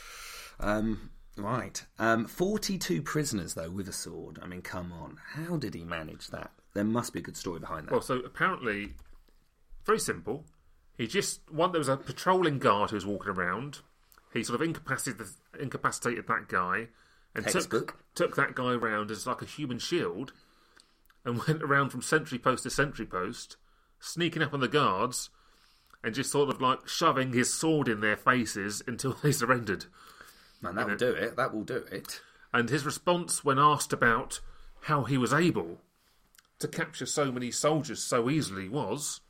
Um, right. Um, forty-two prisoners, though, with a sword. I mean, come on. How did he manage that? There must be a good story behind that. Well, so apparently, very simple. He just, one, there was a patrolling guard who was walking around. He sort of incapacitated, incapacitated that guy and took, took that guy around as like a human shield and went around from sentry post to sentry post, sneaking up on the guards and just sort of like shoving his sword in their faces until they surrendered. Man, that will do it. That will do it. And his response when asked about how he was able to capture so many soldiers so easily was,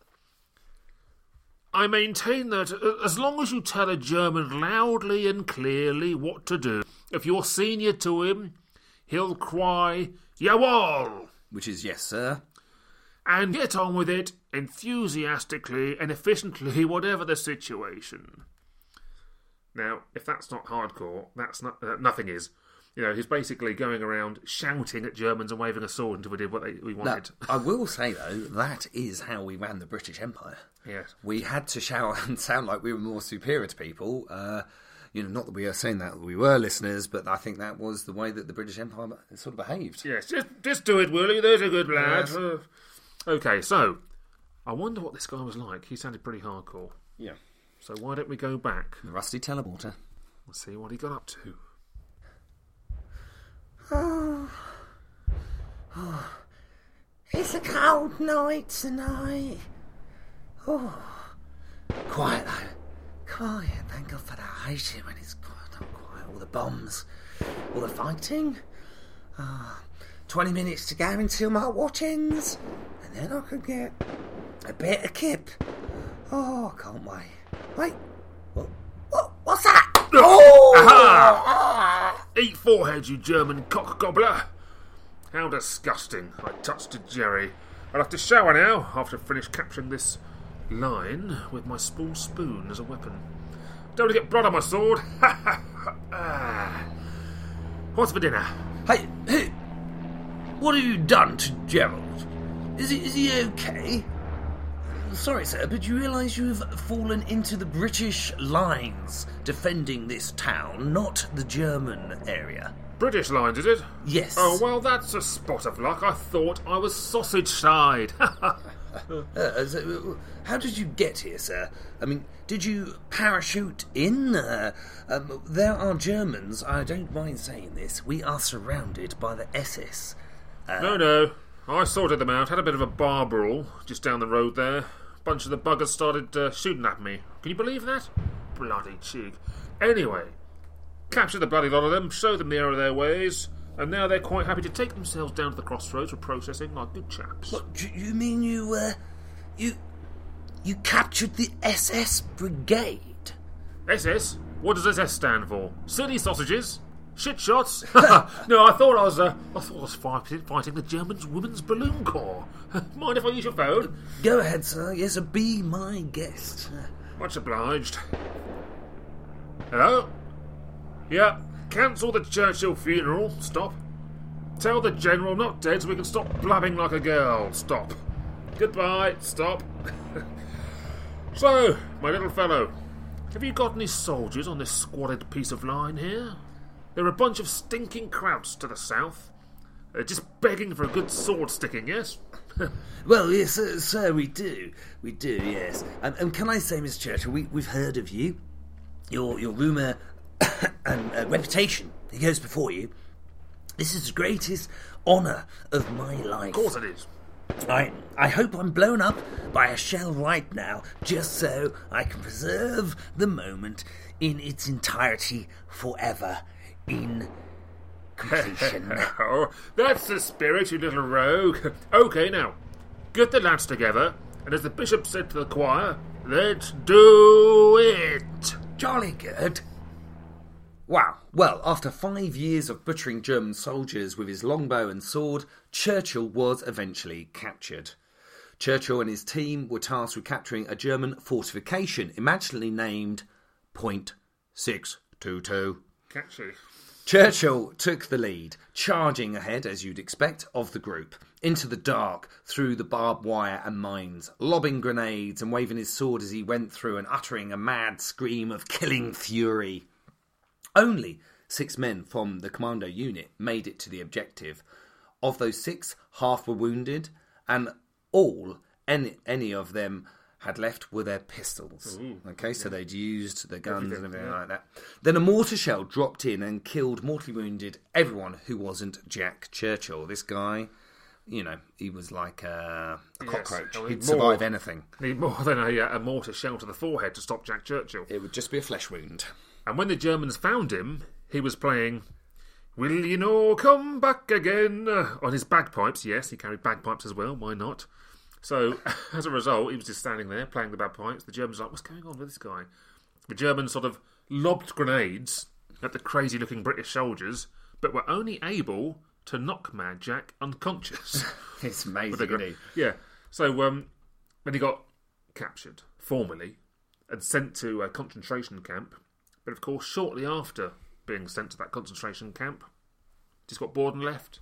"I maintain that as long as you tell a German loudly and clearly what to do, if you're senior to him, he'll cry, 'Jawohl!' Which is yes, sir. And get on with it enthusiastically and efficiently, whatever the situation." Now, if that's not hardcore, that's not uh, nothing is. You know, he's basically going around shouting at Germans and waving a sword until we did what they, we wanted. Now, I will say, though, that is how we ran the British Empire. Yes. We had to shout and sound like we were more superior to people. Uh, you know, not that we are saying that we were listeners, but I think that was the way that the British Empire sort of behaved. Yes, just, just do it, Willie. There's a good lad. Yes. Uh, okay, so, I wonder what this guy was like. He sounded pretty hardcore. Yeah. So why don't we go back? The rusty teleporter. Let's see what he got up to. Oh, oh, it's a cold night tonight. Oh, quiet though, quiet. Thank God for that. I hate it when it's quiet. Not quiet. All the bombs, all the fighting. Ah, oh, twenty minutes to go until my watch ends, and then I can get a bit of kip. Oh, I can't wait. Wait, what? What? What's that? Oh! Aha! Eat forehead, you German cock gobbler. How disgusting. I touched a Jerry. I'll have to shower now after I finish capturing this line with my small spoon as a weapon. Don't want to get blood on my sword. What's for dinner? Hey, hey, what have you done to Gerald? Is he, is he okay? Sorry, sir, but you realise you have fallen into the British lines defending this town, not the German area. British lines, is it? Yes. Oh, well, that's a spot of luck. I thought I was sausage side. uh, so, how did you get here, sir? I mean, did you parachute in? Uh, um, there are Germans, I don't mind saying this, we are surrounded by the S S. Uh, no, no. I sorted them out. Had a bit of a bar brawl just down the road there. Bunch of the buggers started uh, shooting at me. Can you believe that? Bloody cheek. Anyway, captured the bloody lot of them, showed them the error of their ways, and now they're quite happy to take themselves down to the crossroads for processing like good chaps. What, do you mean you, uh, you, you captured the S S Brigade. S S? What does S S stand for? Silly sausages? Shit shots? No, I thought I was. Uh, I thought I was fighting, fighting the German Women's Balloon Corps. Mind if I use your phone? Go ahead, sir. Yes, be my guest. Much obliged. Hello? Yeah. Cancel the Churchill funeral. Stop. Tell the General I'm not dead so we can stop blabbing like a girl. Stop. Goodbye. Stop. So, my little fellow, have you got any soldiers on this squalid piece of line here? They're a bunch of stinking krauts to the south. They're just begging for a good sword sticking, yes? Well, yes, sir, sir, we do. We do, yes. And, and can I say, Mister Churchill, we, we've heard of you. Your your rumour and uh, reputation, it goes before you. This is the greatest honour of my life. Of course it is. I, I hope I'm blown up by a shell right now, just so I can preserve the moment in its entirety forever. In completion. Oh, that's the spirit, you little rogue. Okay, now, get the lads together, and as the bishop said to the choir, let's do it. Jolly good. Wow. Well, after five years of butchering German soldiers with his longbow and sword, Churchill was eventually captured. Churchill and his team were tasked with capturing a German fortification, imaginally named Point six two two. Catchy. Churchill took the lead, charging ahead, as you'd expect, of the group, into the dark, through the barbed wire and mines, lobbing grenades and waving his sword as he went through and uttering a mad scream of killing fury. Only six men from the commando unit made it to the objective. Of those six, half were wounded, and all, any, any of them had left were their pistols. Ooh, okay, yeah. so they'd used the guns Everything, and everything yeah. like that. Then a mortar shell dropped in and killed, mortally wounded, everyone who wasn't Jack Churchill. This guy, you know, he was like a, a Yes. cockroach. Oh, He'd more- survive anything. Need more than a, uh, a mortar shell to the forehead to stop Jack Churchill. It would just be a flesh wound. And when the Germans found him, he was playing Will You No Come Back Again uh, on his bagpipes. Yes, he carried bagpipes as well, why not? So, as a result, he was just standing there playing the bagpipes. The Germans were like, what's going on with this guy? The Germans sort of lobbed grenades at the crazy-looking British soldiers, but were only able to knock Mad Jack unconscious. It's With amazing, the gra- isn't Yeah. So, um, then he got captured, formally, and sent to a concentration camp. But, of course, shortly after being sent to that concentration camp, just got bored and left.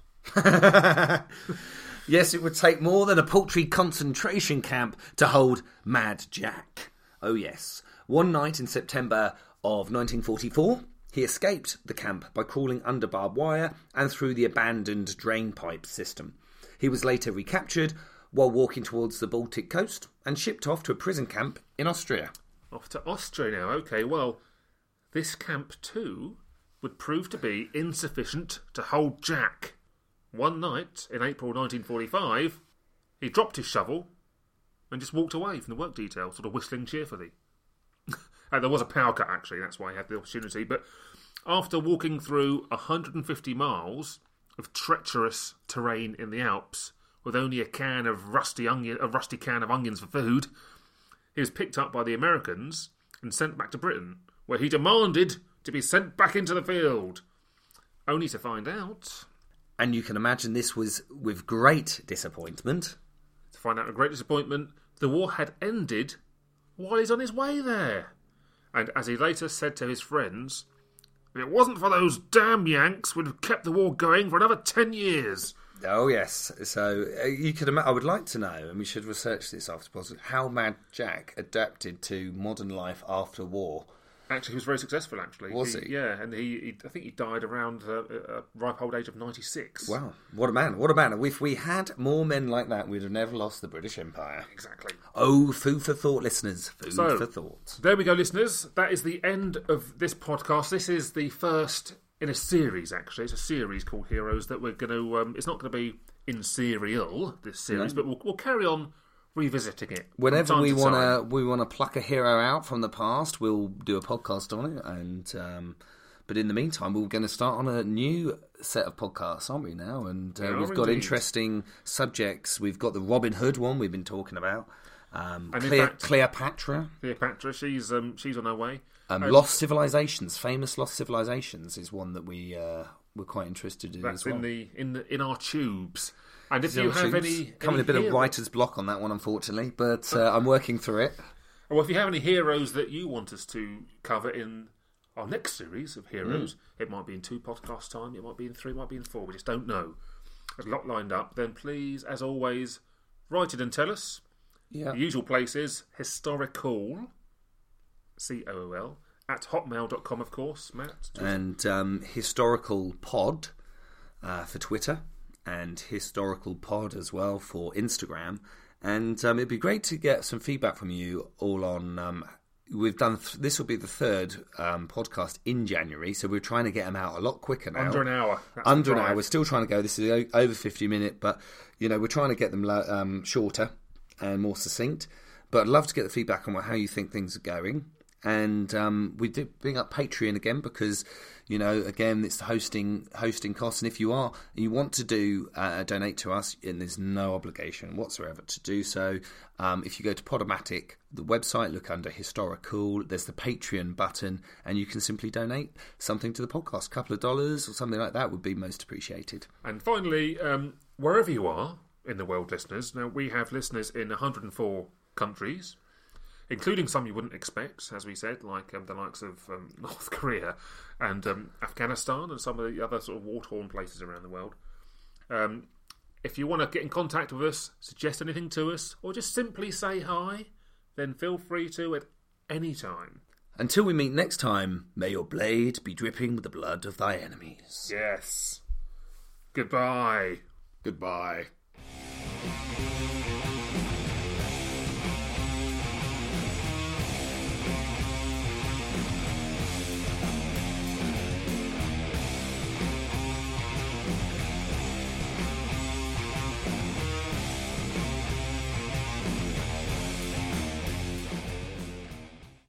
he? Yes, it would take more than a paltry concentration camp to hold Mad Jack. Oh yes. One night in September of nineteen forty-four, he escaped the camp by crawling under barbed wire and through the abandoned drain pipe system. He was later recaptured while walking towards the Baltic coast and shipped off to a prison camp in Austria. Off to Austria now. Okay, well, this camp too would prove to be insufficient to hold Jack. One night in April nineteen forty-five, he dropped his shovel and just walked away from the work detail, sort of whistling cheerfully. And there was a power cut, actually, that's why he had the opportunity. But after walking through one hundred fifty miles of treacherous terrain in the Alps with only a can of rusty onion, a rusty can of onions for food, he was picked up by the Americans and sent back to Britain, where he demanded to be sent back into the field, only to find out... And you can imagine this was with great disappointment. To find out a great disappointment, the war had ended while he's on his way there. And as he later said to his friends, if it wasn't for those damn Yanks, we'd have kept the war going for another ten years. Oh yes, so uh, you could. Ima- I would like to know, and we should research this after possible, how Mad Jack adapted to modern life after war. Actually, he was very successful, actually. Was he? Yeah, and he, he I think he died around uh, a ripe old age of ninety-six. Wow, what a man! What a man! If we had more men like that, we'd have never lost the British Empire. Exactly. Oh, food for thought, listeners. Food So- for thought. There we go, listeners. That is the end of this podcast. This is the first in a series, actually. It's a series called Heroes that we're going to... Um, it's not going to be in serial, this series, No. but we'll, we'll carry on revisiting it. from Whenever time we to want time. to, we want to pluck a hero out from the past. We'll do a podcast on it, and um, but in the meantime, we're going to start on a new set of podcasts, aren't we now? And uh, We are we've got indeed. interesting subjects. We've got the Robin Hood one we've been talking about. Um, And in Cleo- fact- Cleopatra. Cleopatra, she's um, she's on her way. Um, And Lost Civilizations, famous Lost Civilizations, is one that we uh, we're quite interested in That's as well. in the in the in our tubes. And if Yeah, you have tubes. any coming any a bit of hero- writer's block on that one, unfortunately, but uh, I'm working through it. Well, if you have any heroes that you want us to cover in our next series of heroes, Mm. it might be in two podcast time, it might be in three, it might be in four, we just don't know. There's a lot lined up. Then please, as always, write it and tell us. Yeah, The usual place is historical, C O O L, at hotmail dot com, of course, Matt. and um, historical pod uh, for Twitter, and historical pod as well for Instagram. And um, it'd be great to get some feedback from you all on. Um, we've done th- this will be the third um, podcast in January, so we're trying to get them out a lot quicker now. Under an hour. That's the Under an drive. hour. We're still trying to go. This is o- over fifty minute, but you know we're trying to get them lo- um, shorter and more succinct. But I'd love to get the feedback on how you think things are going. And um, we did bring up Patreon again because, you know, again, it's the hosting hosting costs. And if you are, you want to do uh, donate to us, and there's no obligation whatsoever to do so. Um, if you go to Podomatic, the website, look under Historical, there's the Patreon button, and you can simply donate something to the podcast. A couple of dollars or something like that would be most appreciated. And finally, um, wherever you are in the world, listeners, now we have listeners in one hundred four countries, including some you wouldn't expect, as we said, like um, the likes of um, North Korea and um, Afghanistan and some of the other sort of war-torn places around the world. Um, if you want to get in contact with us, suggest anything to us, or just simply say hi, then feel free to at any time. Until we meet next time, may your blade be dripping with the blood of thy enemies. Yes. Goodbye. Goodbye.